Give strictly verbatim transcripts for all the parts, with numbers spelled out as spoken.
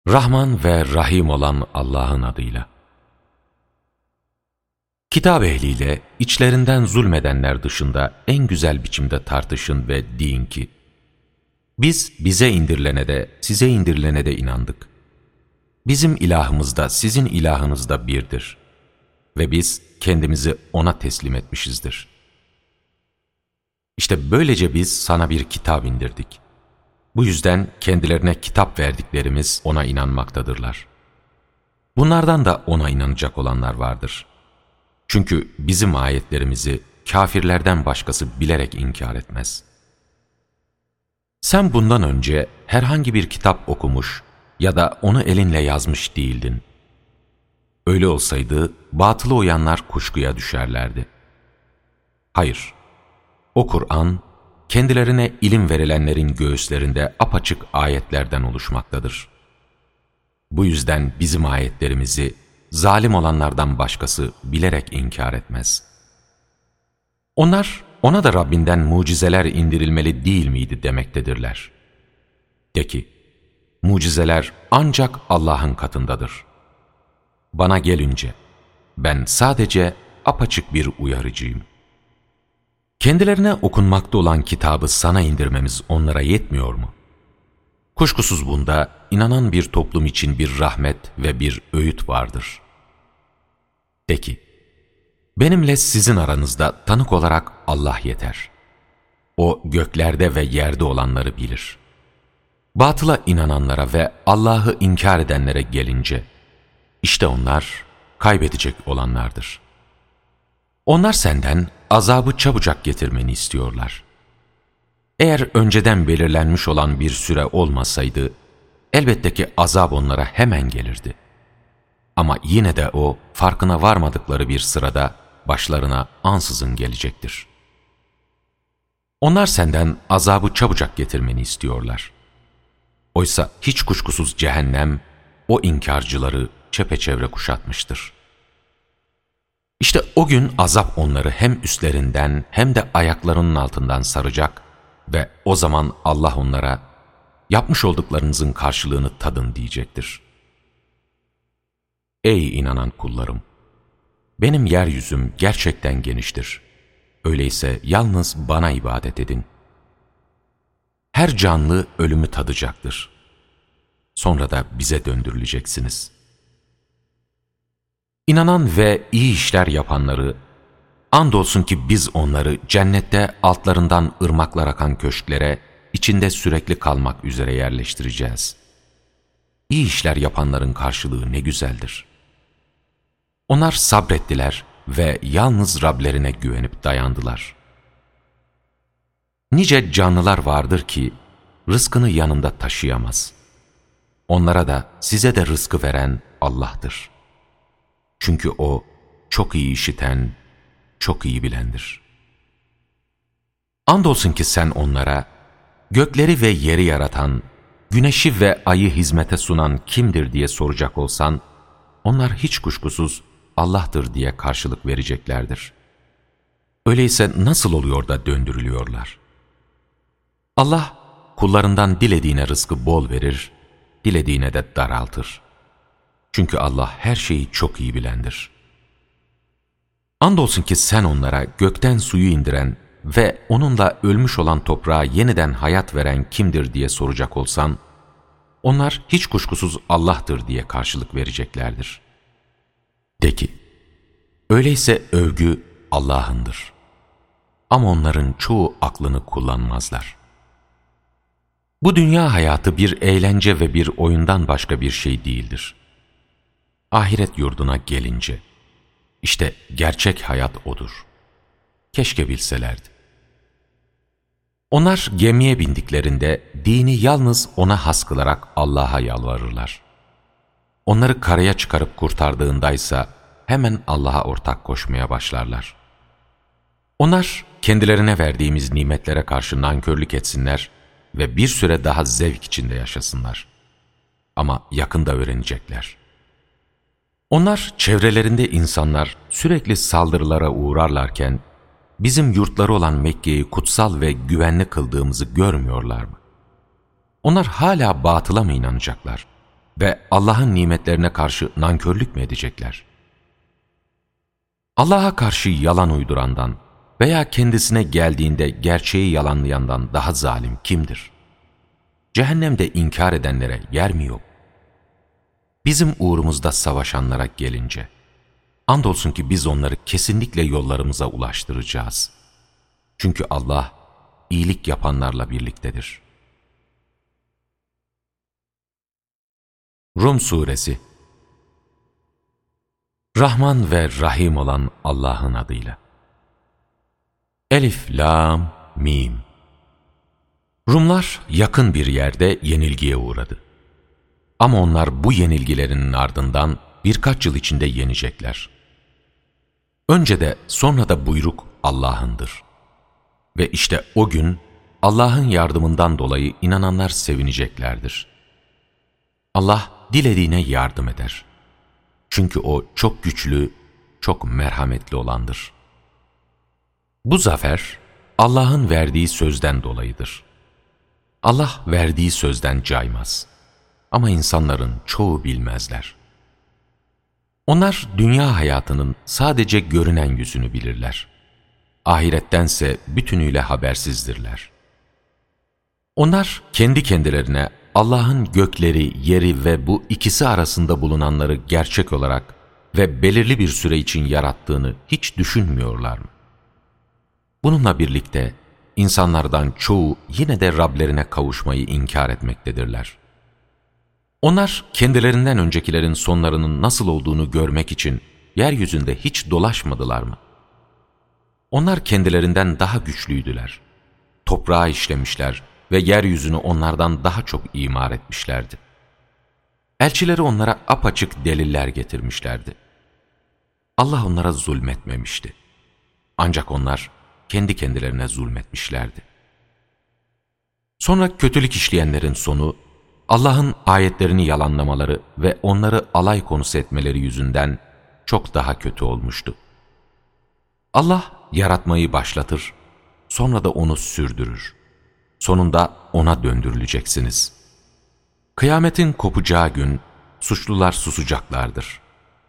Rahman ve Rahim olan Allah'ın adıyla. Kitap ehliyle içlerinden zulmedenler dışında en güzel biçimde tartışın ve deyin ki, biz bize indirilene de size indirilene de inandık. Bizim ilahımız da sizin ilahınız da birdir ve biz kendimizi O'na teslim etmişizdir. İşte böylece biz sana bir kitap indirdik. Bu yüzden kendilerine kitap verdiklerimiz O'na inanmaktadırlar. Bunlardan da O'na inanacak olanlar vardır. Çünkü bizim ayetlerimizi kafirlerden başkası bilerek inkar etmez. Sen bundan önce herhangi bir kitap okumuş ya da onu elinle yazmış değildin. Öyle olsaydı batıla uyanlar kuşkuya düşerlerdi. Hayır, o Kur'an kendilerine ilim verilenlerin göğüslerinde apaçık ayetlerden oluşmaktadır. Bu yüzden bizim ayetlerimizi zalim olanlardan başkası bilerek inkar etmez. Onlar, ona da Rabbinden mucizeler indirilmeli değil miydi demektedirler. De ki, mucizeler ancak Allah'ın katındadır. Bana gelince, ben sadece apaçık bir uyarıcıyım. Kendilerine okunmakta olan kitabı sana indirmemiz onlara yetmiyor mu? Kuşkusuz bunda inanan bir toplum için bir rahmet ve bir öğüt vardır. De ki, benimle sizin aranızda tanık olarak Allah yeter. O göklerde ve yerde olanları bilir. Batıla inananlara ve Allah'ı inkar edenlere gelince, işte onlar kaybedecek olanlardır. Onlar senden azabı çabucak getirmeni istiyorlar. Eğer önceden belirlenmiş olan bir süre olmasaydı, elbette ki azap onlara hemen gelirdi. Ama yine de o, farkına varmadıkları bir sırada başlarına ansızın gelecektir. Onlar senden azabı çabucak getirmeni istiyorlar. Oysa hiç kuşkusuz cehennem, o inkarcıları çepeçevre kuşatmıştır. İşte o gün azap onları hem üstlerinden hem de ayaklarının altından saracak ve o zaman Allah onlara, yapmış olduklarınızın karşılığını tadın diyecektir. Ey inanan kullarım! Benim yeryüzüm gerçekten geniştir. Öyleyse yalnız bana ibadet edin. Her canlı ölümü tadacaktır. Sonra da bize döndürüleceksiniz. İnanan ve iyi işler yapanları, andolsun ki biz onları cennette altlarından ırmaklar akan köşklere, içinde sürekli kalmak üzere yerleştireceğiz. İyi işler yapanların karşılığı ne güzeldir. Onlar sabrettiler ve yalnız Rablerine güvenip dayandılar. Nice canlılar vardır ki, rızkını yanında taşıyamaz. Onlara da size de rızkı veren Allah'tır. Çünkü O çok iyi işiten, çok iyi bilendir. Andolsun ki sen onlara, gökleri ve yeri yaratan, güneşi ve ayı hizmete sunan kimdir diye soracak olsan, onlar hiç kuşkusuz Allah'tır diye karşılık vereceklerdir. Öyleyse nasıl oluyor da döndürülüyorlar? Allah, kullarından dilediğine rızkı bol verir, dilediğine de daraltır. Çünkü Allah her şeyi çok iyi bilendir. Andolsun ki sen onlara gökten suyu indiren ve onunla ölmüş olan toprağa yeniden hayat veren kimdir diye soracak olsan, onlar hiç kuşkusuz Allah'tır diye karşılık vereceklerdir. De ki, öyleyse övgü Allah'ındır. Ama onların çoğu aklını kullanmazlar. Bu dünya hayatı bir eğlence ve bir oyundan başka bir şey değildir. Ahiret yurduna gelince, işte gerçek hayat odur. Keşke bilselerdi. Onlar gemiye bindiklerinde dini yalnız O'na has kılarak Allah'a yalvarırlar. Onları karaya çıkarıp kurtardığındaysa hemen Allah'a ortak koşmaya başlarlar. Onlar kendilerine verdiğimiz nimetlere karşı nankörlük etsinler ve bir süre daha zevk içinde yaşasınlar. Ama yakında öğrenecekler. Onlar çevrelerinde insanlar sürekli saldırılara uğrarlarken, bizim yurtları olan Mekke'yi kutsal ve güvenli kıldığımızı görmüyorlar mı? Onlar hala batıla mı inanacaklar? ve Allah'ın nimetlerine karşı nankörlük mü edecekler? Allah'a karşı yalan uydurandan veya kendisine geldiğinde gerçeği yalanlayandan daha zalim kimdir? Cehennemde inkar edenlere yer mi yok? Bizim uğrumuzda savaşanlara gelince, andolsun ki biz onları kesinlikle yollarımıza ulaştıracağız. Çünkü Allah, iyilik yapanlarla birliktedir. Rum Suresi. Rahman ve Rahim olan Allah'ın adıyla. Elif, Lam, Mim. Rumlar yakın bir yerde yenilgiye uğradı. Ama onlar bu yenilgilerinin ardından birkaç yıl içinde yenecekler. Önce de sonra da buyruk Allah'ındır. Ve işte o gün Allah'ın yardımından dolayı inananlar sevineceklerdir. Allah dilediğine yardım eder. Çünkü O çok güçlü, çok merhametli olandır. Bu zafer Allah'ın verdiği sözden dolayıdır. Allah verdiği sözden caymaz. Ama insanların çoğu bilmezler. Onlar dünya hayatının sadece görünen yüzünü bilirler. Ahirettense bütünüyle habersizdirler. Onlar kendi kendilerine Allah'ın gökleri, yeri ve bu ikisi arasında bulunanları gerçek olarak ve belirli bir süre için yarattığını hiç düşünmüyorlar mı? Bununla birlikte insanlardan çoğu yine de Rablerine kavuşmayı inkar etmektedirler. Onlar kendilerinden öncekilerin sonlarının nasıl olduğunu görmek için yeryüzünde hiç dolaşmadılar mı? Onlar kendilerinden daha güçlüydüler. Toprağı işlemişler ve yeryüzünü onlardan daha çok imar etmişlerdi. Elçileri onlara apaçık deliller getirmişlerdi. Allah onlara zulmetmemişti. Ancak onlar kendi kendilerine zulmetmişlerdi. Sonra kötülük işleyenlerin sonu, Allah'ın ayetlerini yalanlamaları ve onları alay konusu etmeleri yüzünden çok daha kötü olmuştu. Allah yaratmayı başlatır, sonra da onu sürdürür. Sonunda O'na döndürüleceksiniz. Kıyametin kopacağı gün suçlular susacaklardır.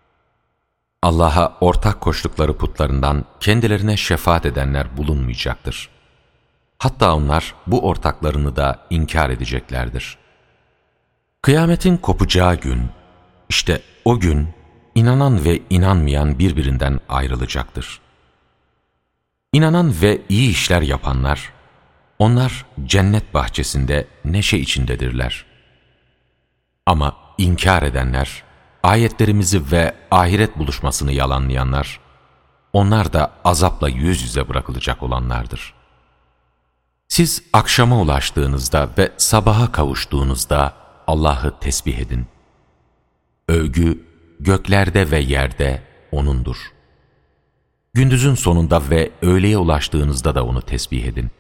Allah'a ortak koştukları putlarından kendilerine şefaat edenler bulunmayacaktır. Hatta onlar bu ortaklarını da inkar edeceklerdir. Kıyametin kopacağı gün, işte o gün inanan ve inanmayan birbirinden ayrılacaktır. İnanan ve iyi işler yapanlar, onlar cennet bahçesinde neşe içindedirler. Ama inkar edenler, ayetlerimizi ve ahiret buluşmasını yalanlayanlar, onlar da azapla yüz yüze bırakılacak olanlardır. Siz akşama ulaştığınızda ve sabaha kavuştuğunuzda Allah'ı tesbih edin. Övgü göklerde ve yerde O'nundur. Gündüzün sonunda ve öğleye ulaştığınızda da O'nu tesbih edin.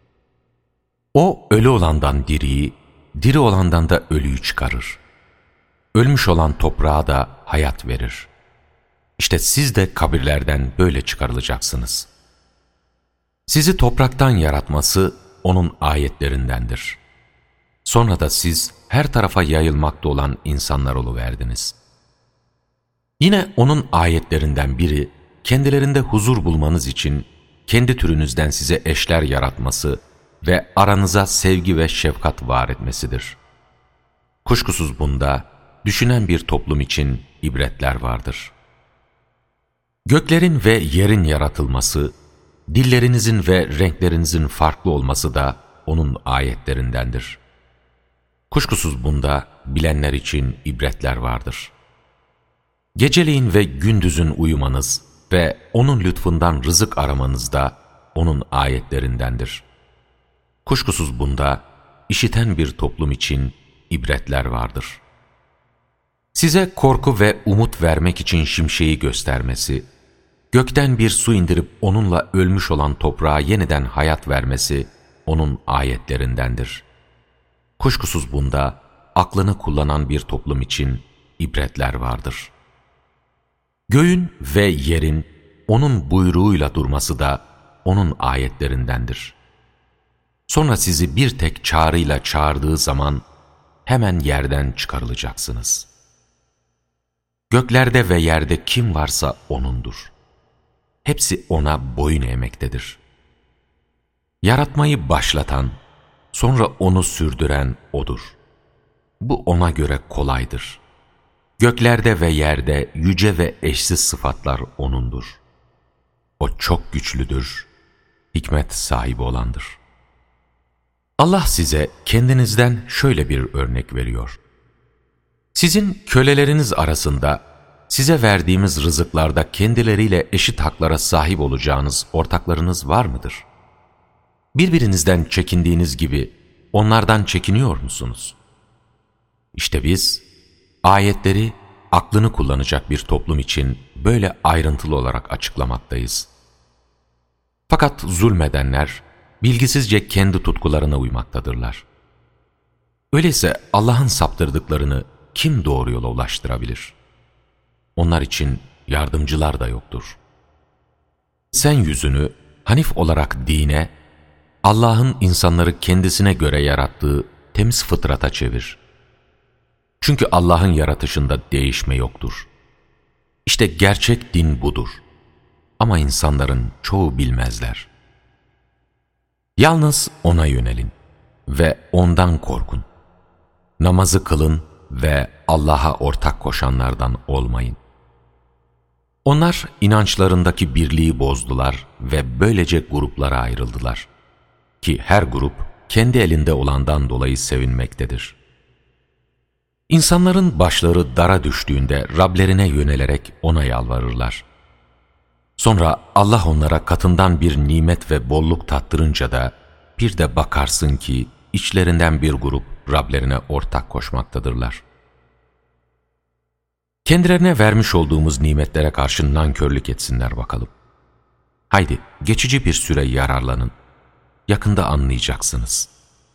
O ölü olandan diriyi, diri olandan da ölüyü çıkarır. Ölmüş olan toprağa da hayat verir. İşte siz de kabirlerden böyle çıkarılacaksınız. Sizi topraktan yaratması O'nun ayetlerindendir. Sonra da siz her tarafa yayılmakta olan insanlar oluverdiniz. Yine O'nun ayetlerinden biri, kendilerinde huzur bulmanız için kendi türünüzden size eşler yaratması ve aranıza sevgi ve şefkat var etmesidir. Kuşkusuz bunda düşünen bir toplum için ibretler vardır. Göklerin ve yerin yaratılması, dillerinizin ve renklerinizin farklı olması da O'nun ayetlerindendir. Kuşkusuz bunda bilenler için ibretler vardır. Geceleyin ve gündüzün uyumanız ve O'nun lütfundan rızık aramanız da O'nun ayetlerindendir. Kuşkusuz bunda işiten bir toplum için ibretler vardır. Size korku ve umut vermek için şimşeği göstermesi, gökten bir su indirip onunla ölmüş olan toprağa yeniden hayat vermesi O'nun ayetlerindendir. Kuşkusuz bunda aklını kullanan bir toplum için ibretler vardır. Göğün ve yerin O'nun buyruğuyla durması da O'nun ayetlerindendir. Sonra sizi bir tek çağrıyla çağırdığı zaman hemen yerden çıkarılacaksınız. Göklerde ve yerde kim varsa O'nundur. Hepsi O'na boyun eğmektedir. Yaratmayı başlatan, sonra onu sürdüren O'dur. Bu O'na göre kolaydır. Göklerde ve yerde yüce ve eşsiz sıfatlar O'nundur. O çok güçlüdür, hikmet sahibi olandır. Allah size kendinizden şöyle bir örnek veriyor. Sizin köleleriniz arasında size verdiğimiz rızıklarda kendileriyle eşit haklara sahip olacağınız ortaklarınız var mıdır? Birbirinizden çekindiğiniz gibi onlardan çekiniyor musunuz? İşte biz ayetleri aklını kullanacak bir toplum için böyle ayrıntılı olarak açıklamaktayız. Fakat zulmedenler bilgisizce kendi tutkularına uymaktadırlar. Öyleyse Allah'ın saptırdıklarını kim doğru yola ulaştırabilir? Onlar için yardımcılar da yoktur. Sen yüzünü Hanif olarak dine, Allah'ın insanları kendisine göre yarattığı temiz fıtrata çevir. Çünkü Allah'ın yaratışında değişme yoktur. İşte gerçek din budur. Ama insanların çoğu bilmezler. Yalnız O'na yönelin ve O'ndan korkun. Namazı kılın ve Allah'a ortak koşanlardan olmayın. Onlar inançlarındaki birliği bozdular ve böylece gruplara ayrıldılar. Ki her grup kendi elinde olandan dolayı sevinmektedir. İnsanların başları dara düştüğünde Rablerine yönelerek O'na yalvarırlar. Sonra Allah onlara katından bir nimet ve bolluk tattırınca da bir de bakarsın ki içlerinden bir grup Rablerine ortak koşmaktadırlar. Kendilerine vermiş olduğumuz nimetlere karşı nankörlük etsinler bakalım. Haydi geçici bir süre yararlanın. Yakında anlayacaksınız.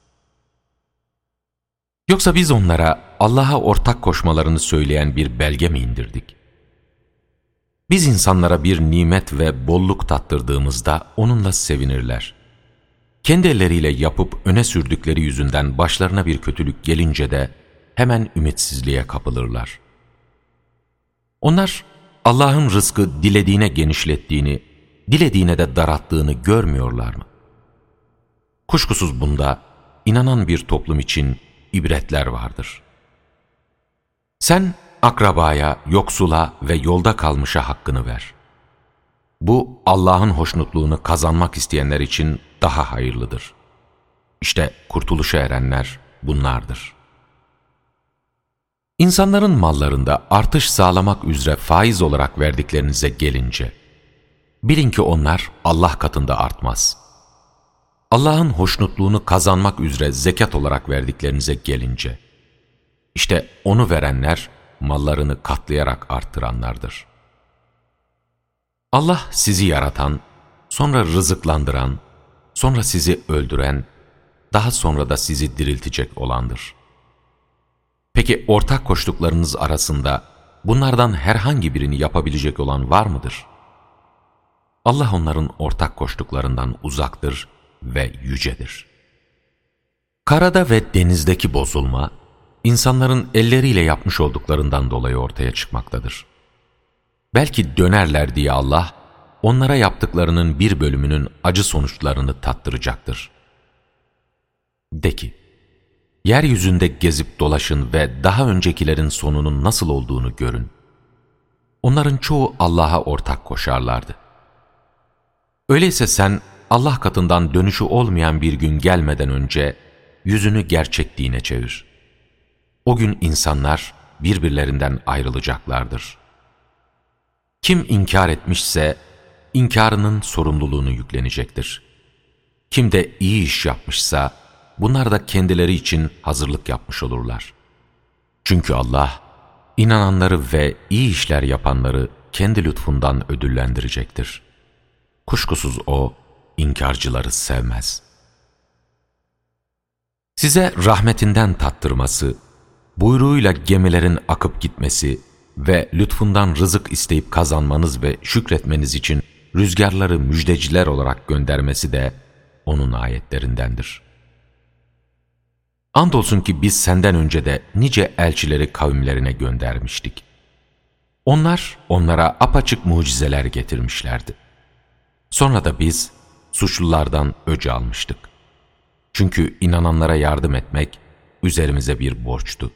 Yoksa biz onlara Allah'a ortak koşmalarını söyleyen bir belge mi indirdik? Biz insanlara bir nimet ve bolluk tattırdığımızda onunla sevinirler. Kendi elleriyle yapıp öne sürdükleri yüzünden başlarına bir kötülük gelince de hemen ümitsizliğe kapılırlar. Onlar Allah'ın rızkı dilediğine genişlettiğini, dilediğine de daralttığını görmüyorlar mı? Kuşkusuz bunda inanan bir toplum için ibretler vardır. Sen akrabaya, yoksula ve yolda kalmışa hakkını ver. Bu Allah'ın hoşnutluğunu kazanmak isteyenler için daha hayırlıdır. İşte kurtuluşa erenler bunlardır. İnsanların mallarında artış sağlamak üzere faiz olarak verdiklerinize gelince, bilin ki onlar Allah katında artmaz. Allah'ın hoşnutluğunu kazanmak üzere zekat olarak verdiklerinize gelince, işte onu verenler mallarını katlayarak arttıranlardır. Allah sizi yaratan, sonra rızıklandıran, sonra sizi öldüren, daha sonra da sizi diriltecek olandır. Peki ortak koştuklarınız arasında bunlardan herhangi birini yapabilecek olan var mıdır? Allah onların ortak koştuklarından uzaktır ve yücedir. Karada ve denizdeki bozulma, insanların elleriyle yapmış olduklarından dolayı ortaya çıkmaktadır. Belki dönerler diye Allah, onlara yaptıklarının bir bölümünün acı sonuçlarını tattıracaktır. De ki, yeryüzünde gezip dolaşın ve daha öncekilerin sonunun nasıl olduğunu görün. Onların çoğu Allah'a ortak koşarlardı. Öyleyse sen Allah katından dönüşü olmayan bir gün gelmeden önce yüzünü gerçek dine çevir. O gün insanlar birbirlerinden ayrılacaklardır. Kim inkar etmişse inkarının sorumluluğunu yüklenecektir. Kim de iyi iş yapmışsa bunlar da kendileri için hazırlık yapmış olurlar. Çünkü Allah inananları ve iyi işler yapanları kendi lütfundan ödüllendirecektir. Kuşkusuz O inkarcıları sevmez. Size rahmetinden tattırması, buyruğuyla gemilerin akıp gitmesi ve lütfundan rızık isteyip kazanmanız ve şükretmeniz için rüzgarları müjdeciler olarak göndermesi de O'nun ayetlerindendir. Andolsun ki biz senden önce de nice elçileri kavimlerine göndermiştik. Onlar onlara apaçık mucizeler getirmişlerdi. Sonra da biz suçlulardan öc almıştık. Çünkü inananlara yardım etmek üzerimize bir borçtu.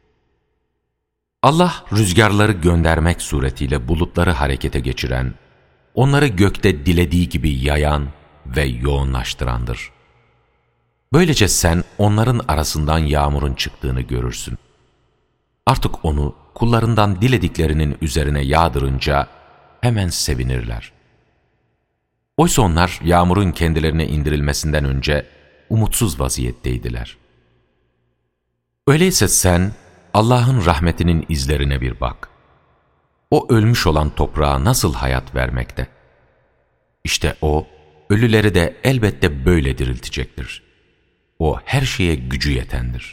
Allah rüzgarları göndermek suretiyle bulutları harekete geçiren, onları gökte dilediği gibi yayan ve yoğunlaştırandır. Böylece sen onların arasından yağmurun çıktığını görürsün. Artık onu kullarından dilediklerinin üzerine yağdırınca hemen sevinirler. Oysa onlar yağmurun kendilerine indirilmesinden önce umutsuz vaziyetteydiler. Öyleyse sen Allah'ın rahmetinin izlerine bir bak. O ölmüş olan toprağa nasıl hayat vermekte? İşte O, ölüleri de elbette böyle diriltecektir. O her şeye gücü yetendir.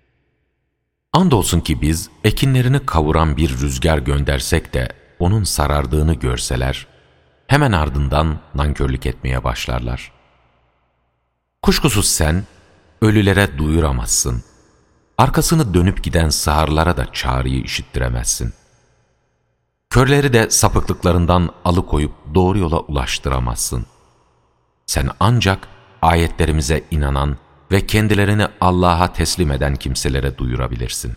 Andolsun ki biz ekinlerini kavuran bir rüzgar göndersek de onun sarardığını görseler, hemen ardından nankörlük etmeye başlarlar. Kuşkusuz sen ölülere duyuramazsın. Arkasını dönüp giden sağırlara da çağrıyı işittiremezsin. Körleri de sapıklıklarından alıkoyup doğru yola ulaştıramazsın. Sen ancak ayetlerimize inanan ve kendilerini Allah'a teslim eden kimselere duyurabilirsin.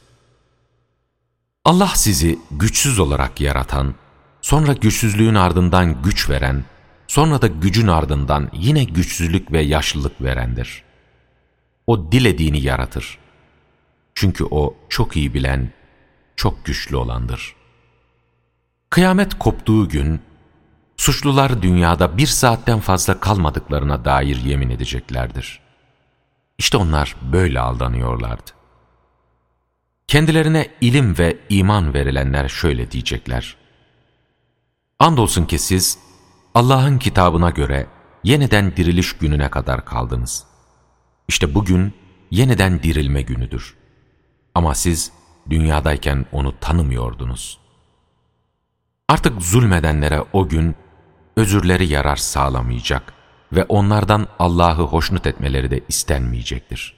Allah sizi güçsüz olarak yaratan, sonra güçsüzlüğün ardından güç veren, sonra da gücün ardından yine güçsüzlük ve yaşlılık verendir. O dilediğini yaratır. Çünkü O çok iyi bilen, çok güçlü olandır. Kıyamet koptuğu gün, suçlular dünyada bir saatten fazla kalmadıklarına dair yemin edeceklerdir. İşte onlar böyle aldanıyorlardı. Kendilerine ilim ve iman verilenler şöyle diyecekler: Andolsun ki siz Allah'ın kitabına göre yeniden diriliş gününe kadar kaldınız. İşte bugün yeniden dirilme günüdür. Ama siz dünyadayken onu tanımıyordunuz. Artık zulmedenlere o gün özürleri yarar sağlamayacak ve onlardan Allah'ı hoşnut etmeleri de istenmeyecektir.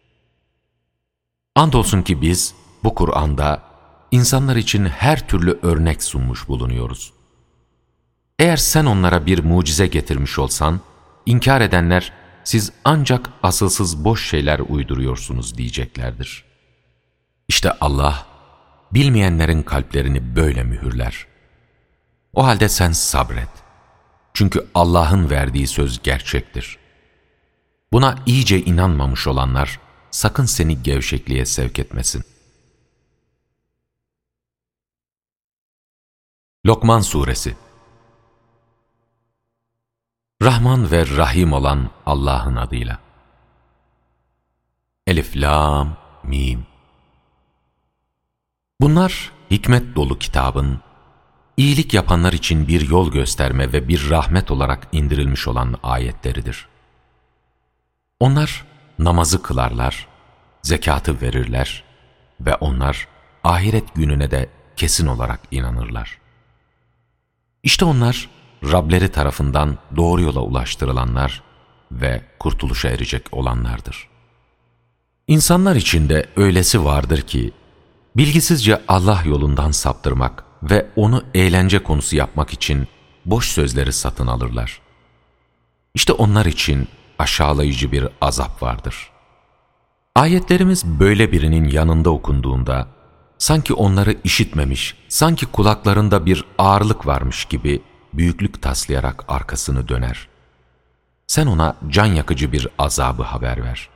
Andolsun ki biz bu Kur'an'da insanlar için her türlü örnek sunmuş bulunuyoruz. Eğer sen onlara bir mucize getirmiş olsan, inkar edenler siz ancak asılsız boş şeyler uyduruyorsunuz diyeceklerdir. İşte Allah, bilmeyenlerin kalplerini böyle mühürler. O halde sen sabret. Çünkü Allah'ın verdiği söz gerçektir. Buna iyice inanmamış olanlar, sakın seni gevşekliğe sevk etmesin. Lokman Suresi. Rahman ve Rahim olan Allah'ın adıyla. Elif, Lam, Mim. Bunlar hikmet dolu kitabın, iyilik yapanlar için bir yol gösterme ve bir rahmet olarak indirilmiş olan ayetleridir. Onlar namazı kılarlar, zekatı verirler ve onlar ahiret gününe de kesin olarak inanırlar. İşte onlar Rableri tarafından doğru yola ulaştırılanlar ve kurtuluşa erecek olanlardır. İnsanlar içinde öylesi vardır ki, bilgisizce Allah yolundan saptırmak ve onu eğlence konusu yapmak için boş sözleri satın alırlar. İşte onlar için aşağılayıcı bir azap vardır. Ayetlerimiz böyle birinin yanında okunduğunda, sanki onları işitmemiş, sanki kulaklarında bir ağırlık varmış gibi büyüklük taslayarak arkasını döner. Sen ona can yakıcı bir azabı haber ver.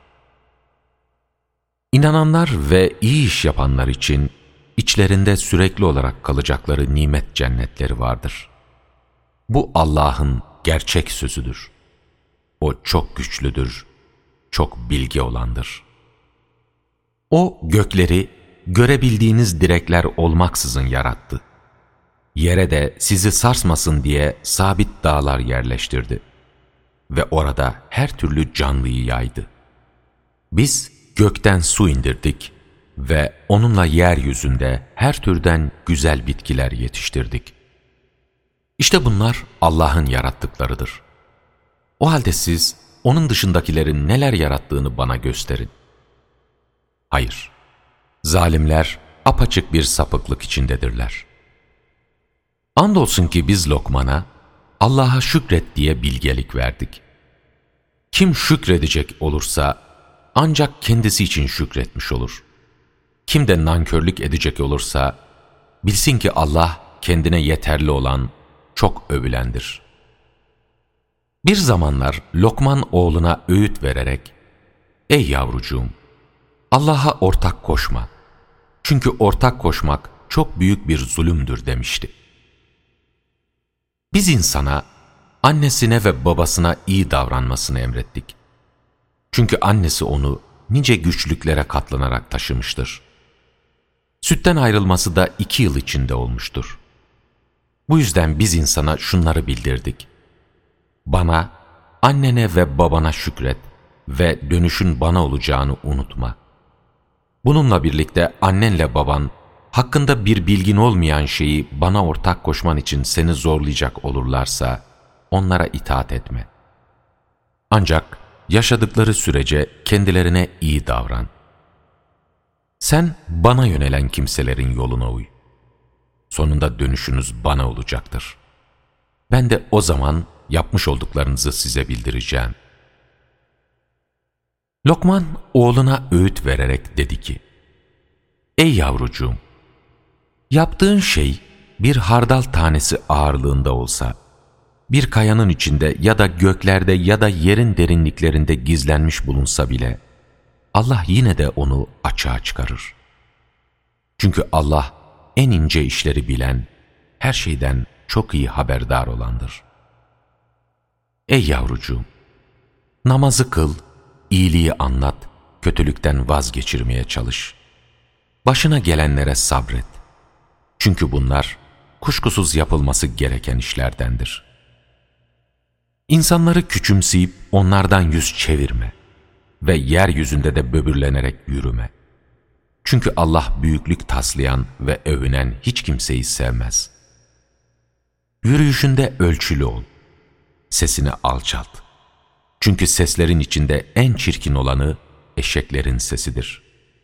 İnananlar ve iyi iş yapanlar için içlerinde sürekli olarak kalacakları nimet cennetleri vardır. Bu Allah'ın gerçek sözüdür. O çok güçlüdür, çok bilge olandır. O gökleri görebildiğiniz direkler olmaksızın yarattı. Yere de sizi sarsmasın diye sabit dağlar yerleştirdi. Ve orada her türlü canlıyı yaydı. Biz gökten su indirdik ve onunla yeryüzünde her türden güzel bitkiler yetiştirdik. İşte bunlar Allah'ın yarattıklarıdır. O halde siz onun dışındakilerin neler yarattığını bana gösterin. Hayır, zalimler apaçık bir sapıklık içindedirler. Andolsun ki biz Lokman'a Allah'a şükret diye bilgelik verdik. Kim şükredecek olursa ancak kendisi için şükretmiş olur. Kim de nankörlük edecek olursa bilsin ki Allah kendine yeterli olan, çok övülendir. Bir zamanlar Lokman oğluna öğüt vererek, "Ey yavrucuğum, Allah'a ortak koşma. Çünkü ortak koşmak çok büyük bir zulümdür," demişti. Biz insana, annesine ve babasına iyi davranmasını emrettik. Çünkü annesi onu nice güçlüklere katlanarak taşımıştır. Sütten ayrılması da iki yıl içinde olmuştur. Bu yüzden biz insana şunları bildirdik: Bana, annene ve babana şükret ve dönüşün bana olacağını unutma. Bununla birlikte annenle baban, hakkında bir bilgin olmayan şeyi bana ortak koşman için seni zorlayacak olurlarsa, onlara itaat etme. Ancak yaşadıkları sürece kendilerine iyi davran. Sen bana yönelen kimselerin yoluna uy. Sonunda dönüşünüz bana olacaktır. Ben de o zaman yapmış olduklarınızı size bildireceğim. Lokman oğluna öğüt vererek dedi ki, "Ey yavrucuğum, yaptığın şey bir hardal tanesi ağırlığında olsa, bir kayanın içinde ya da göklerde ya da yerin derinliklerinde gizlenmiş bulunsa bile, Allah yine de onu açığa çıkarır. Çünkü Allah en ince işleri bilen, her şeyden çok iyi haberdar olandır. Ey yavrucuğum, namazı kıl, iyiliği anlat, kötülükten vazgeçirmeye çalış. Başına gelenlere sabret. Çünkü bunlar kuşkusuz yapılması gereken işlerdendir. İnsanları küçümseyip onlardan yüz çevirme ve yeryüzünde de böbürlenerek yürüme. Çünkü Allah büyüklük taslayan ve övünen hiç kimseyi sevmez. Yürüyüşünde ölçülü ol. Sesini alçalt. Çünkü seslerin içinde en çirkin olanı eşeklerin sesidir.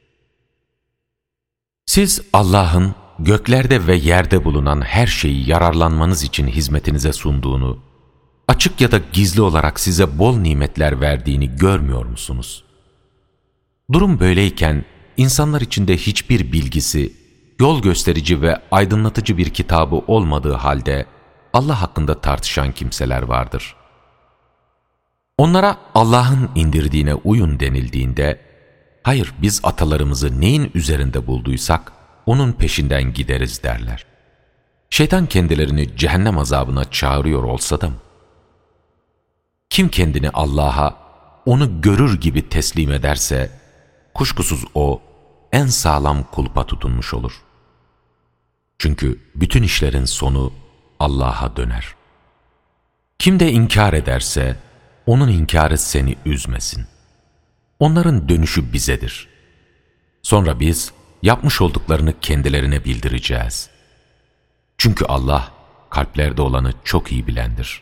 Siz Allah'ın göklerde ve yerde bulunan her şeyi yararlanmanız için hizmetinize sunduğunu, açık ya da gizli olarak size bol nimetler verdiğini görmüyor musunuz? Durum böyleyken insanlar içinde hiçbir bilgisi, yol gösterici ve aydınlatıcı bir kitabı olmadığı halde Allah hakkında tartışan kimseler vardır. Onlara Allah'ın indirdiğine uyun denildiğinde, hayır biz atalarımızı neyin üzerinde bulduysak onun peşinden gideriz derler. Şeytan kendilerini cehennem azabına çağırıyor olsa da mı? Kim kendini Allah'a onu görür gibi teslim ederse, kuşkusuz o en sağlam kulpa tutunmuş olur. Çünkü bütün işlerin sonu Allah'a döner. Kim de inkar ederse, onun inkarı seni üzmesin. Onların dönüşü bizedir. Sonra biz yapmış olduklarını kendilerine bildireceğiz. Çünkü Allah kalplerde olanı çok iyi bilendir.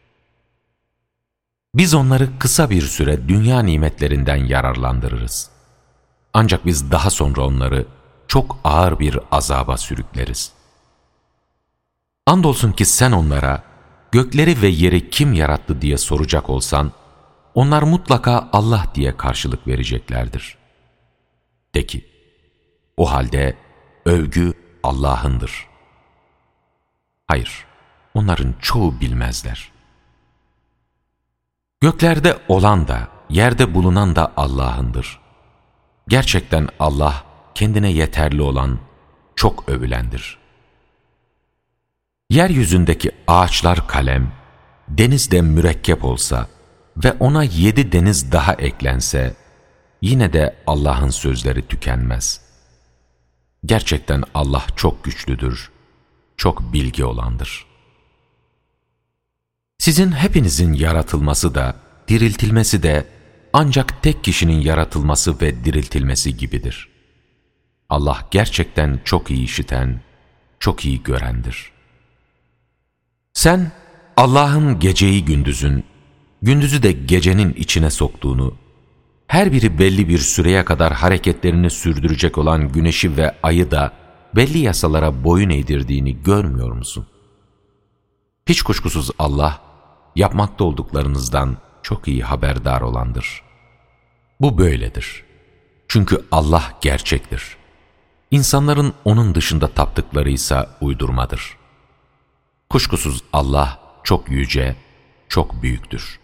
Biz onları kısa bir süre dünya nimetlerinden yararlandırırız. Ancak biz daha sonra onları çok ağır bir azaba sürükleriz. Andolsun ki sen onlara gökleri ve yeri kim yarattı diye soracak olsan, onlar mutlaka Allah diye karşılık vereceklerdir. De ki, o halde övgü Allah'ındır. Hayır, onların çoğu bilmezler. Göklerde olan da, yerde bulunan da Allah'ındır. Gerçekten Allah, kendine yeterli olan, çok övülendir. Yeryüzündeki ağaçlar kalem, denizde mürekkep olsa ve ona yedi deniz daha eklense, yine de Allah'ın sözleri tükenmez. Gerçekten Allah çok güçlüdür, çok bilgi olandır. Sizin hepinizin yaratılması da, diriltilmesi de ancak tek kişinin yaratılması ve diriltilmesi gibidir. Allah gerçekten çok iyi işiten, çok iyi görendir. Sen Allah'ın geceyi gündüzün, gündüzü de gecenin içine soktuğunu, her biri belli bir süreye kadar hareketlerini sürdürecek olan güneşi ve ayı da belli yasalara boyun eğdirdiğini görmüyor musun? Hiç kuşkusuz Allah, yapmakta olduklarınızdan çok iyi haberdar olandır. Bu böyledir. Çünkü Allah gerçektir. İnsanların onun dışında taptıkları ise uydurmadır. Kuşkusuz Allah çok yüce, çok büyüktür.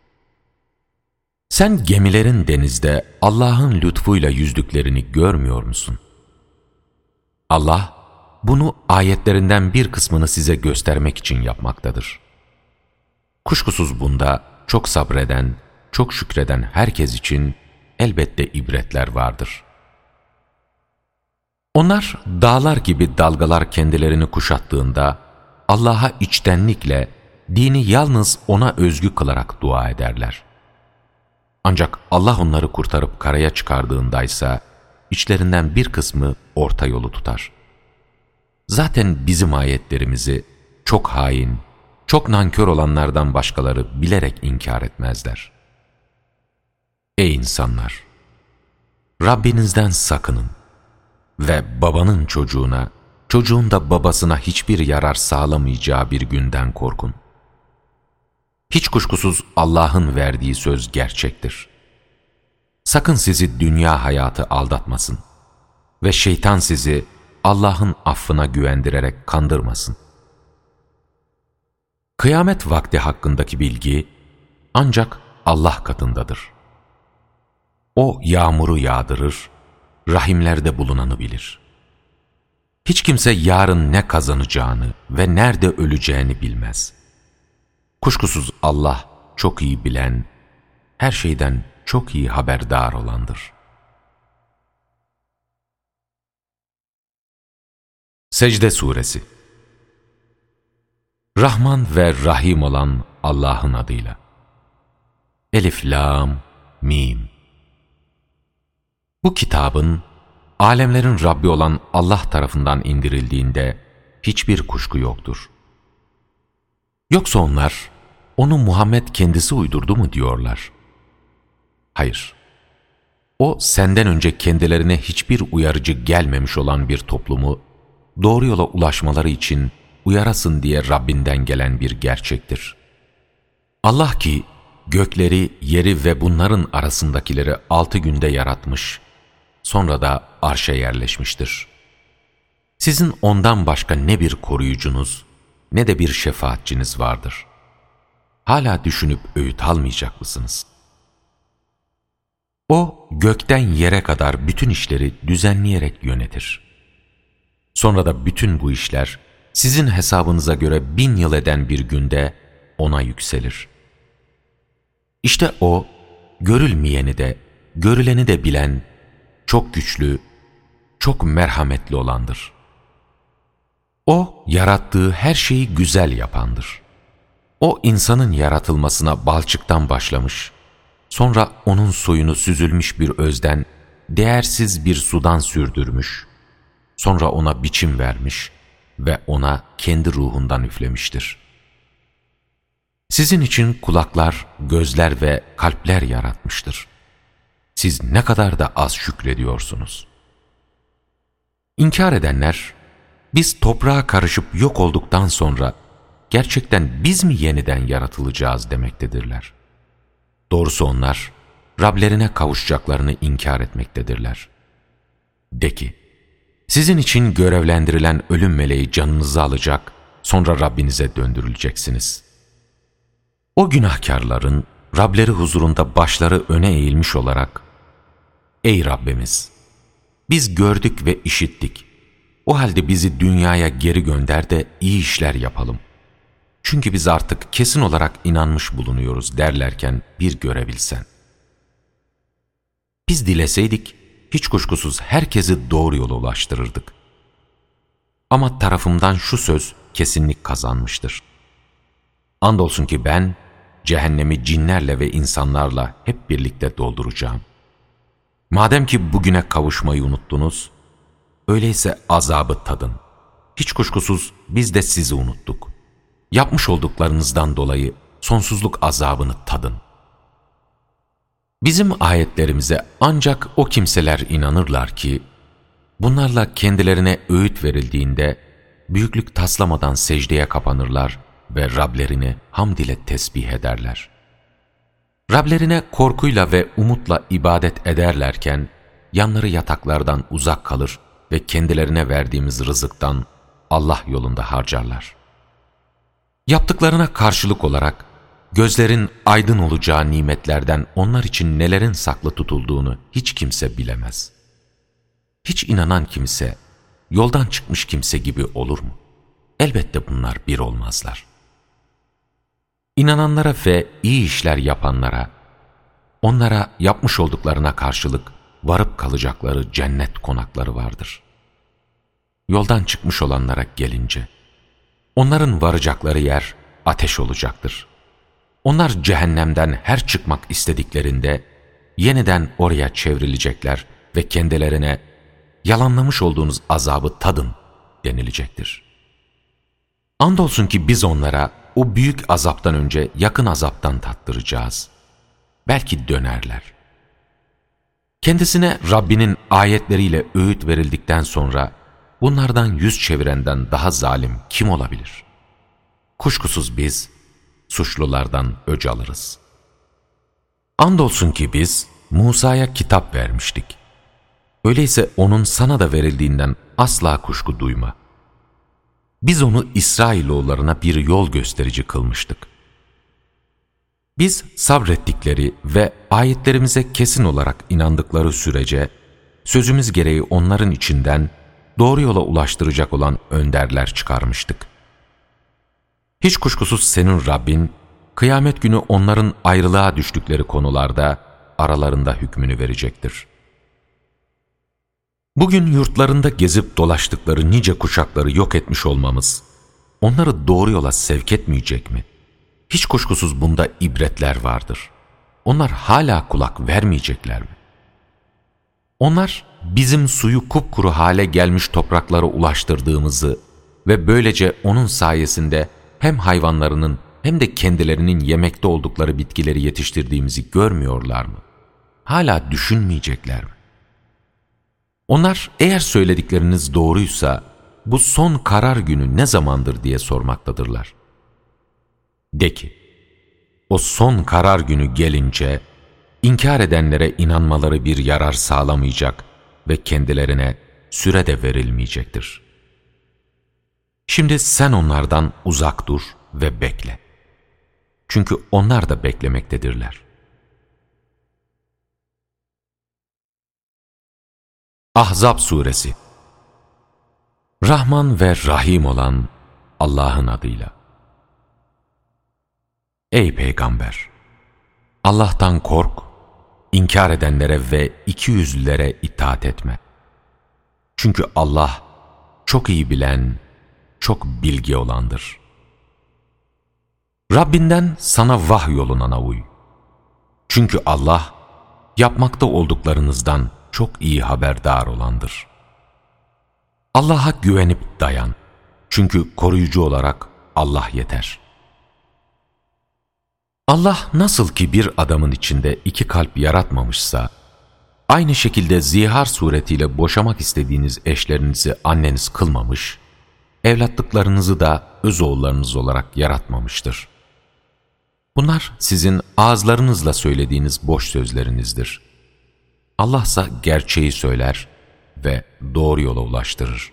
Sen gemilerin denizde Allah'ın lütfuyla yüzdüklerini görmüyor musun? Allah, bunu ayetlerinden bir kısmını size göstermek için yapmaktadır. Kuşkusuz bunda çok sabreden, çok şükreden herkes için elbette ibretler vardır. Onlar dağlar gibi dalgalar kendilerini kuşattığında Allah'a içtenlikle, dini yalnız O'na özgü kılarak dua ederler. Ancak Allah onları kurtarıp karaya çıkardığındaysa içlerinden bir kısmı orta yolu tutar. Zaten bizim ayetlerimizi çok hain, çok nankör olanlardan başkaları bilerek inkar etmezler. Ey insanlar! Rabbinizden sakının ve babanın çocuğuna, çocuğun da babasına hiçbir yarar sağlamayacağı bir günden korkun. Hiç kuşkusuz Allah'ın verdiği söz gerçektir. Sakın sizi dünya hayatı aldatmasın ve şeytan sizi Allah'ın affına güvendirerek kandırmasın. Kıyamet vakti hakkındaki bilgi ancak Allah katındadır. O yağmuru yağdırır, rahimlerde bulunanı bilir. Hiç kimse yarın ne kazanacağını ve nerede öleceğini bilmez. Kuşkusuz Allah çok iyi bilen, her şeyden çok iyi haberdar olandır. Secde Suresi. Rahman ve Rahim olan Allah'ın adıyla. Elif, Lam, Mim. Bu kitabın, alemlerin Rabbi olan Allah tarafından indirildiğinde hiçbir kuşku yoktur. Yoksa onlar, onu Muhammed kendisi uydurdu mu diyorlar? Hayır. O, senden önce kendilerine hiçbir uyarıcı gelmemiş olan bir toplumu, doğru yola ulaşmaları için uyarasın diye Rabbinden gelen bir gerçektir. Allah ki, gökleri, yeri ve bunların arasındakileri altı günde yaratmış, sonra da arşa yerleşmiştir. Sizin ondan başka ne bir koruyucunuz, ne de bir şefaatçiniz vardır. Hala düşünüp öğüt almayacak mısınız? O, gökten yere kadar bütün işleri düzenleyerek yönetir. Sonra da bütün bu işler, sizin hesabınıza göre bin yıl eden bir günde O'na yükselir. İşte O, görülmeyeni de, görüleni de bilen, çok güçlü, çok merhametli olandır. O, yarattığı her şeyi güzel yapandır. O, insanın yaratılmasına balçıktan başlamış, sonra onun soyunu süzülmüş bir özden, değersiz bir sudan sürdürmüş, sonra ona biçim vermiş ve ona kendi ruhundan üflemiştir. Sizin için kulaklar, gözler ve kalpler yaratmıştır. Siz ne kadar da az şükrediyorsunuz. İnkar edenler, biz toprağa karışıp yok olduktan sonra gerçekten biz mi yeniden yaratılacağız demektedirler. Doğrusu onlar, Rablerine kavuşacaklarını inkar etmektedirler. De ki, sizin için görevlendirilen ölüm meleği canınızı alacak, sonra Rabbinize döndürüleceksiniz. O günahkarların Rableri huzurunda başları öne eğilmiş olarak, ey Rabbimiz! Biz gördük ve işittik. O halde bizi dünyaya geri gönder de iyi işler yapalım. Çünkü biz artık kesin olarak inanmış bulunuyoruz derlerken bir görebilsen. Biz dileseydik, hiç kuşkusuz herkesi doğru yola ulaştırırdık. Ama tarafımdan şu söz kesinlik kazanmıştır. Andolsun ki ben, cehennemi cinlerle ve insanlarla hep birlikte dolduracağım. Madem ki bugüne kavuşmayı unuttunuz, öyleyse azabı tadın. Hiç kuşkusuz biz de sizi unuttuk. Yapmış olduklarınızdan dolayı sonsuzluk azabını tadın. Bizim ayetlerimize ancak o kimseler inanırlar ki, bunlarla kendilerine öğüt verildiğinde büyüklük taslamadan secdeye kapanırlar ve Rablerini hamd ile tesbih ederler. Rablerine korkuyla ve umutla ibadet ederlerken, yanları yataklardan uzak kalır ve kendilerine verdiğimiz rızıktan Allah yolunda harcarlar. Yaptıklarına karşılık olarak, gözlerin aydın olacağı nimetlerden onlar için nelerin saklı tutulduğunu hiç kimse bilemez. Hiç inanan kimse, yoldan çıkmış kimse gibi olur mu? Elbette bunlar bir olmazlar. İnananlara ve iyi işler yapanlara, onlara yapmış olduklarına karşılık varıp kalacakları cennet konakları vardır. Yoldan çıkmış olanlara gelince, onların varacakları yer ateş olacaktır. Onlar cehennemden her çıkmak istediklerinde yeniden oraya çevrilecekler ve kendilerine yalanlamış olduğunuz azabı tadın denilecektir. Andolsun ki biz onlara o büyük azaptan önce yakın azaptan tattıracağız. Belki dönerler. Kendisine Rabbinin ayetleriyle öğüt verildikten sonra bunlardan yüz çevirenden daha zalim kim olabilir? Kuşkusuz biz suçlulardan öc alırız. Andolsun ki biz Musa'ya kitap vermiştik. Öyleyse onun sana da verildiğinden asla kuşku duyma. Biz onu İsrailoğullarına bir yol gösterici kılmıştık. Biz sabrettikleri ve ayetlerimize kesin olarak inandıkları sürece, sözümüz gereği onların içinden doğru yola ulaştıracak olan önderler çıkarmıştık. Hiç kuşkusuz senin Rabbin, kıyamet günü onların ayrılığa düştükleri konularda aralarında hükmünü verecektir. Bugün yurtlarında gezip dolaştıkları nice kuşakları yok etmiş olmamız, onları doğru yola sevk etmeyecek mi? Hiç kuşkusuz bunda ibretler vardır. Onlar hala kulak vermeyecekler mi? Onlar bizim suyu kupkuru hale gelmiş topraklara ulaştırdığımızı ve böylece onun sayesinde hem hayvanlarının hem de kendilerinin yemekte oldukları bitkileri yetiştirdiğimizi görmüyorlar mı? Hala düşünmeyecekler mi? Onlar eğer söyledikleriniz doğruysa bu son karar günü ne zamandır diye sormaktadırlar. De ki, o son karar günü gelince inkar edenlere inanmaları bir yarar sağlamayacak ve kendilerine süre de verilmeyecektir. Şimdi sen onlardan uzak dur ve bekle. Çünkü onlar da beklemektedirler. Ahzab Suresi. Rahman ve Rahim olan Allah'ın adıyla. Ey Peygamber! Allah'tan kork, inkar edenlere ve ikiyüzlülere itaat etme. Çünkü Allah çok iyi bilen, çok bilgi olandır. Rabbinden sana vahyolunana uy. Çünkü Allah yapmakta olduklarınızdan çok iyi haberdar olandır. Allah'a güvenip dayan. Çünkü koruyucu olarak Allah yeter. Allah nasıl ki bir adamın içinde iki kalp yaratmamışsa, aynı şekilde zihar suretiyle boşamak istediğiniz eşlerinizi anneniz kılmamış, evlatlıklarınızı da öz oğullarınız olarak yaratmamıştır. Bunlar sizin ağızlarınızla söylediğiniz boş sözlerinizdir. Allah'sa gerçeği söyler ve doğru yola ulaştırır.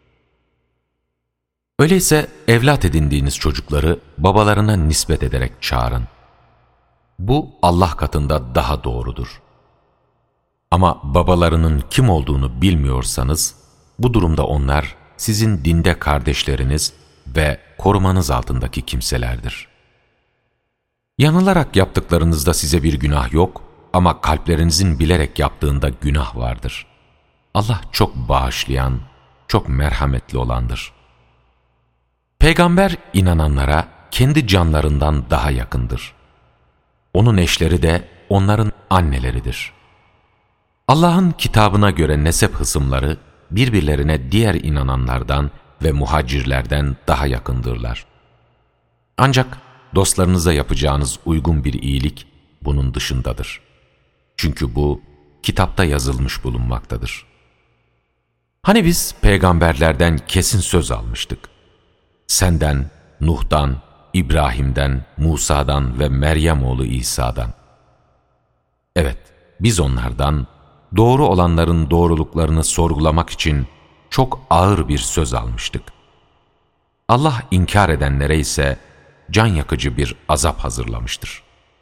Öyleyse evlat edindiğiniz çocukları babalarına nispet ederek çağırın. Bu Allah katında daha doğrudur. Ama babalarının kim olduğunu bilmiyorsanız, bu durumda onlar sizin dinde kardeşleriniz ve korumanız altındaki kimselerdir. Yanılarak yaptıklarınızda size bir günah yok ama kalplerinizin bilerek yaptığında günah vardır. Allah çok bağışlayan, çok merhametli olandır. Peygamber inananlara kendi canlarından daha yakındır. Onun eşleri de onların anneleridir. Allah'ın kitabına göre nesep hısımları birbirlerine diğer inananlardan ve muhacirlerden daha yakındırlar. Ancak dostlarınıza yapacağınız uygun bir iyilik bunun dışındadır. Çünkü bu kitapta yazılmış bulunmaktadır. Hani biz peygamberlerden kesin söz almıştık. Senden, Nuh'dan, İbrahim'den, Musa'dan ve Meryem oğlu İsa'dan. Evet, biz onlardan doğru olanların doğruluklarını sorgulamak için çok ağır bir söz almıştık. Allah inkar edenlere ise can yakıcı bir azap hazırlamıştır.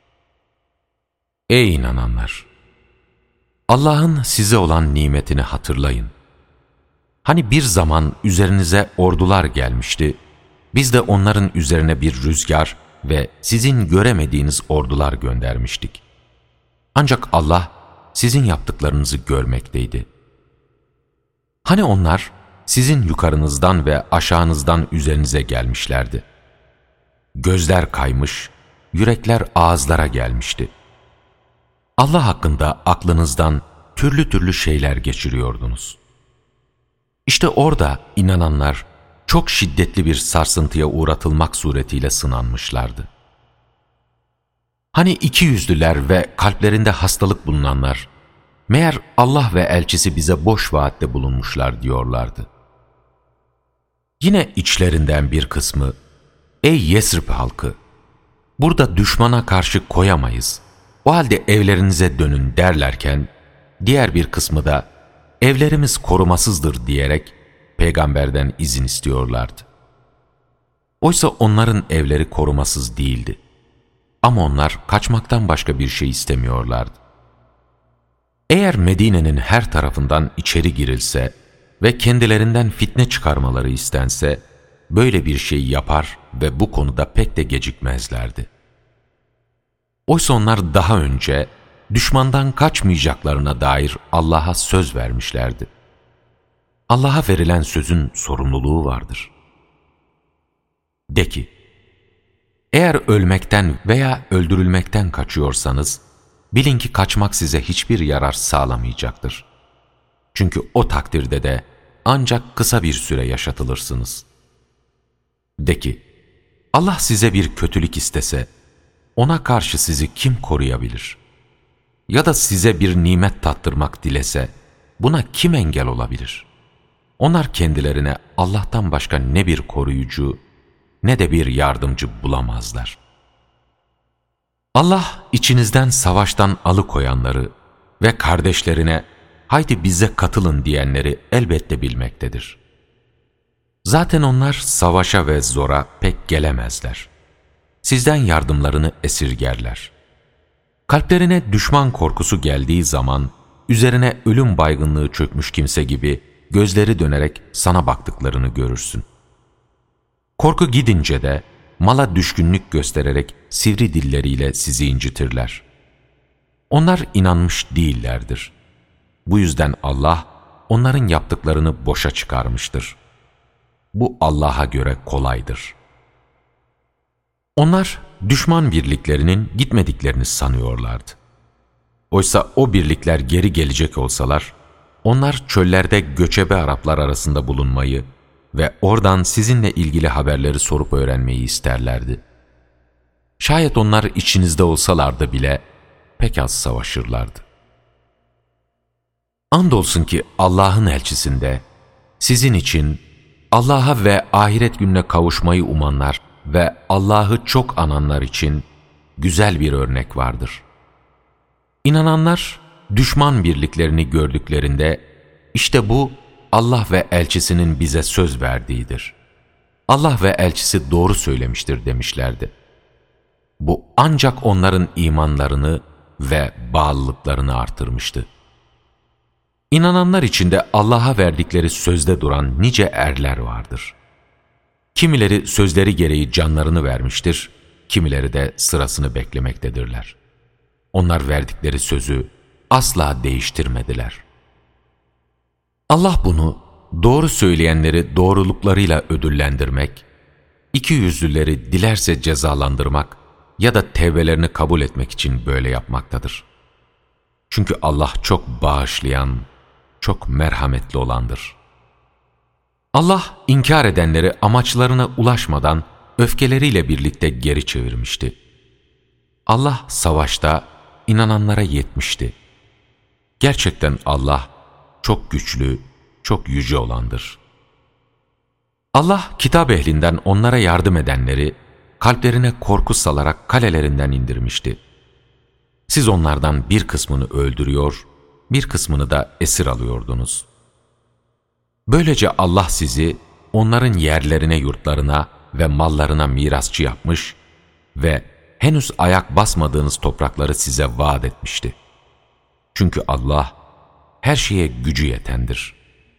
Ey inananlar! Allah'ın size olan nimetini hatırlayın. Hani bir zaman üzerinize ordular gelmişti, biz de onların üzerine bir rüzgar ve sizin göremediğiniz ordular göndermiştik. Ancak Allah sizin yaptıklarınızı görmekteydi. Hani onlar sizin yukarınızdan ve aşağınızdan üzerinize gelmişlerdi. Gözler kaymış, yürekler ağızlara gelmişti. Allah hakkında aklınızdan türlü türlü şeyler geçiriyordunuz. İşte orada inananlar çok şiddetli bir sarsıntıya uğratılmak suretiyle sınanmışlardı. Hani iki yüzlüler ve kalplerinde hastalık bulunanlar, meğer Allah ve elçisi bize boş vaatte bulunmuşlar diyorlardı. Yine içlerinden bir kısmı, ey Yesrib halkı, burada düşmana karşı koyamayız, o halde evlerinize dönün derlerken, diğer bir kısmı da, evlerimiz korumasızdır diyerek peygamberden izin istiyorlardı. Oysa onların evleri korumasız değildi. Ama onlar kaçmaktan başka bir şey istemiyorlardı. Eğer Medine'nin her tarafından içeri girilse ve kendilerinden fitne çıkarmaları istense, böyle bir şey yapar ve bu konuda pek de gecikmezlerdi. Oysa onlar daha önce düşmandan kaçmayacaklarına dair Allah'a söz vermişlerdi. Allah'a verilen sözün sorumluluğu vardır. De ki, eğer ölmekten veya öldürülmekten kaçıyorsanız, bilin ki kaçmak size hiçbir yarar sağlamayacaktır. Çünkü o takdirde de ancak kısa bir süre yaşatılırsınız. De ki, Allah size bir kötülük istese, ona karşı sizi kim koruyabilir? Ya da size bir nimet tattırmak dilese, buna kim engel olabilir? Onlar kendilerine Allah'tan başka ne bir koruyucu, ne de bir yardımcı bulamazlar. Allah içinizden savaştan alıkoyanları ve kardeşlerine haydi bize katılın diyenleri elbette bilmektedir. Zaten onlar savaşa ve zora pek gelemezler. Sizden yardımlarını esirgerler. Kalplerine düşman korkusu geldiği zaman, üzerine ölüm baygınlığı çökmüş kimse gibi gözleri dönerek sana baktıklarını görürsün. Korku gidince de mala düşkünlük göstererek sivri dilleriyle sizi incitirler. Onlar inanmış değillerdir. Bu yüzden Allah onların yaptıklarını boşa çıkarmıştır. Bu Allah'a göre kolaydır. Onlar düşman birliklerinin gitmediklerini sanıyorlardı. Oysa o birlikler geri gelecek olsalar, onlar çöllerde göçebe Araplar arasında bulunmayı ve oradan sizinle ilgili haberleri sorup öğrenmeyi isterlerdi. Şayet onlar içinizde olsalardı bile pek az savaşırlardı. Andolsun ki Allah'ın elçisinde sizin için Allah'a ve ahiret gününe kavuşmayı umanlar ve Allah'ı çok ananlar için güzel bir örnek vardır. İnananlar düşman birliklerini gördüklerinde işte bu Allah ve elçisinin bize söz verdiğidir. Allah ve elçisi doğru söylemiştir demişlerdi. Bu ancak onların imanlarını ve bağlılıklarını artırmıştı. İnananlar içinde Allah'a verdikleri sözde duran nice erler vardır. Kimileri sözleri gereği canlarını vermiştir, kimileri de sırasını beklemektedirler. Onlar verdikleri sözü asla değiştirmediler. Allah bunu doğru söyleyenleri doğruluklarıyla ödüllendirmek, ikiyüzlüleri dilerse cezalandırmak ya da tevbelerini kabul etmek için böyle yapmaktadır. Çünkü Allah çok bağışlayan, çok merhametli olandır. Allah inkar edenleri amaçlarına ulaşmadan öfkeleriyle birlikte geri çevirmişti. Allah savaşta inananlara yetmişti. Gerçekten Allah çok güçlü, çok yüce olandır. Allah kitap ehlinden onlara yardım edenleri kalplerine korku salarak kalelerinden indirmişti. Siz onlardan bir kısmını öldürüyor, bir kısmını da esir alıyordunuz. Böylece Allah sizi onların yerlerine, yurtlarına ve mallarına mirasçı yapmış ve henüz ayak basmadığınız toprakları size vaat etmişti. Çünkü Allah her şeye gücü yetendir.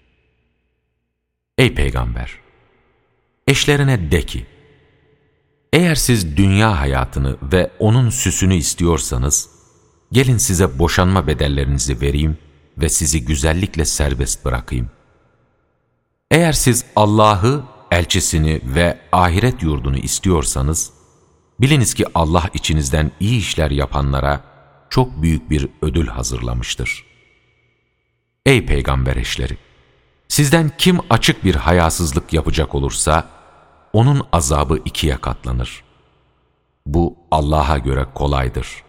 Ey Peygamber! Eşlerine de ki, eğer siz dünya hayatını ve onun süsünü istiyorsanız, gelin size boşanma bedellerinizi vereyim ve sizi güzellikle serbest bırakayım. Eğer siz Allah'ı, elçisini ve ahiret yurdunu istiyorsanız, biliniz ki Allah içinizden iyi işler yapanlara çok büyük bir ödül hazırlamıştır. Ey Peygamber eşleri! Sizden kim açık bir hayasızlık yapacak olursa, onun azabı ikiye katlanır. Bu Allah'a göre kolaydır.